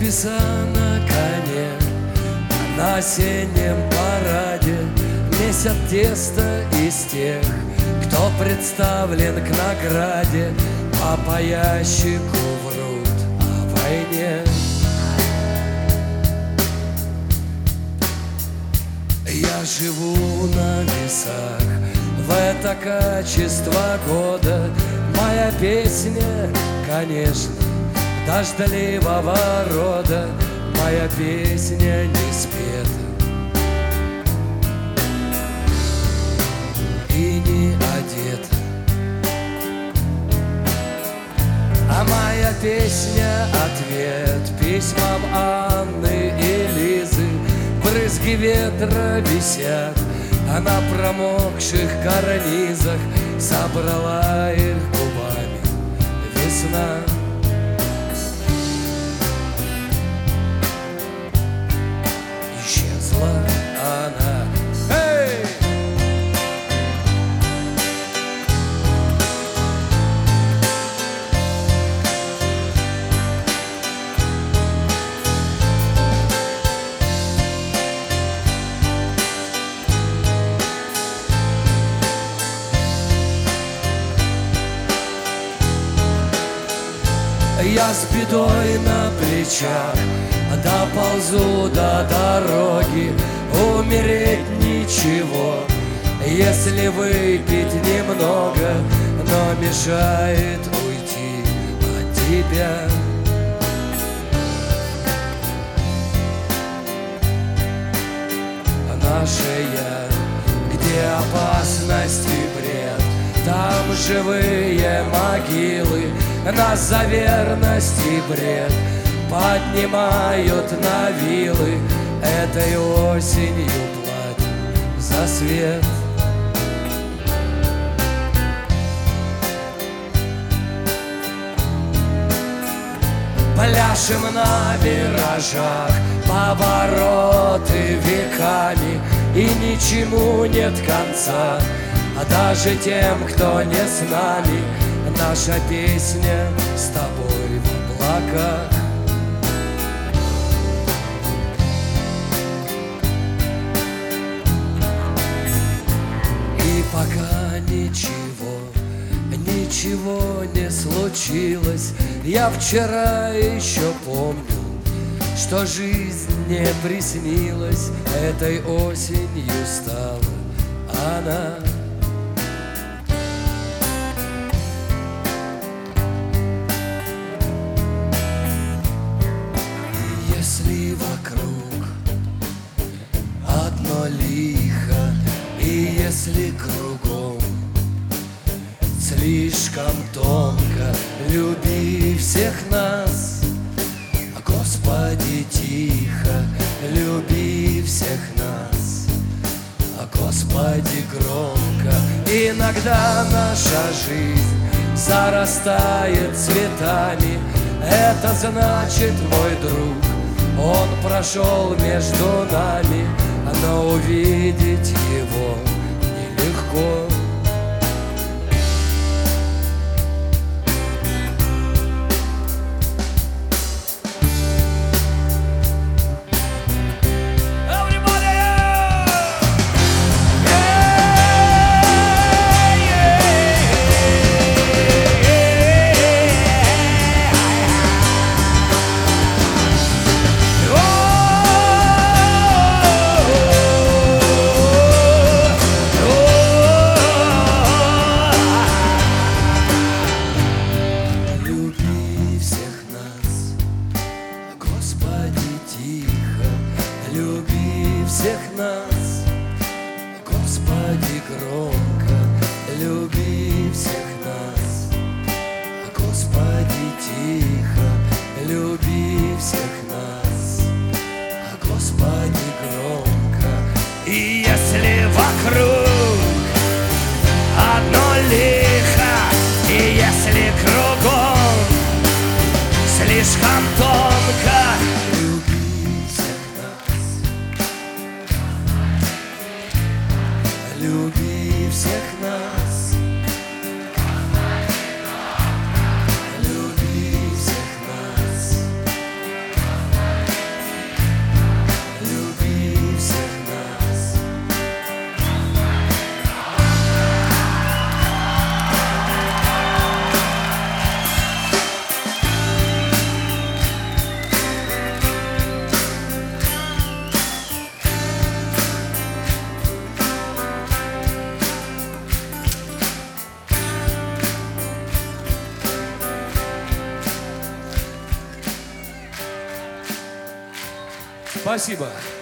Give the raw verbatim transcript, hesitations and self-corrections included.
небеса на коне, на осеннем параде месят тесто из тех, кто представлен к награде, а по ящику врут о войне. Я живу на весах, в это качество года. Моя песня, конечно, дождливого рода. Моя песня не спета и не одета, а моя песня — ответ письмам Анны и Лизы. Брызги ветра висят, а на промокших карнизах собрала их губами весна. Исчезла она. Эй! Я с бедой на плечах доползу до дороги. Умереть ничего, если выпить немного, но мешает уйти от тебя. Наше я, где опасность и бред, там живые могилы. Нас за верность и бред поднимают на вилы. Этой осенью платим за свет. Пляшем на виражах, повороты веками, и ничему нет конца, а даже тем, кто не с нами. Наша песня с тобой в облаках. И пока ничего, ничего не случилось, я вчера еще помню, что жизнь не приснилась. Этой осенью стала она. Если вокруг одно лихо, и если кругом слишком тонко, люби всех нас, Господи, тихо, люби всех нас, Господи, громко. Иногда наша жизнь зарастает цветами. Это значит, мой друг, он прошел между нами, но увидеть его нелегко. Люби всех нас, Господи, громко, люби всех нас, Господи, тихо, люби всех нас, Господи, громко. И если вокруг одно лихо, и если кругом слишком тонко, люби всех нас, люби всех нас, Спасибо.